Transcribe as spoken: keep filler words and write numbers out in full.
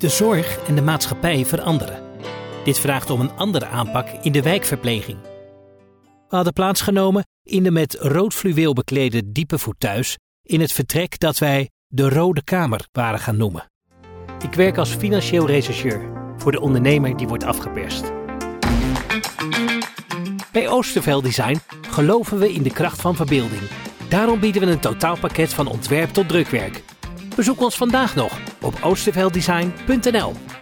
De zorg en de maatschappij veranderen. Dit vraagt om een andere aanpak in de wijkverpleging. We hadden plaatsgenomen in de met rood fluweel beklede diepe fauteuils in het vertrek dat wij de Rode Kamer waren gaan noemen. Ik werk als financieel rechercheur voor de ondernemer die wordt afgeperst. Bij Oostervel Design geloven we in de kracht van verbeelding. Daarom bieden we een totaalpakket van ontwerp tot drukwerk. Bezoek ons vandaag nog op oosterveldesign punt n l.